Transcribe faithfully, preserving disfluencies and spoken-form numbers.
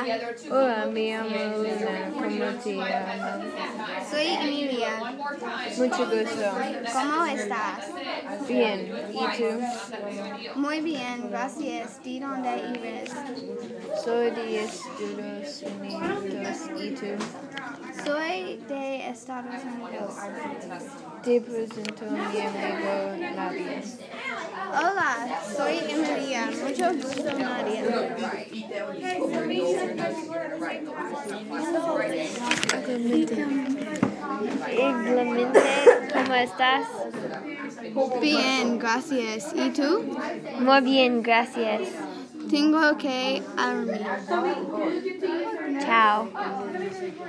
Hola, me llamo Luna. ¿Cómo te llamas? Soy Emilia. Mucho gusto. ¿Cómo estás? Bien. ¿Y tú? Muy bien, gracias. ¿De dónde eres? Soy de Estados Unidos. ¿Y tú? Soy de Estados Unidos. Te presento a mi amigo Nadia. Hola, soy Emilia. Mucho gusto, Nadia. Igualmente, ¿cómo estás? Bien, gracias. ¿Y tú? Muy bien, gracias. Tengo que irme. Chao.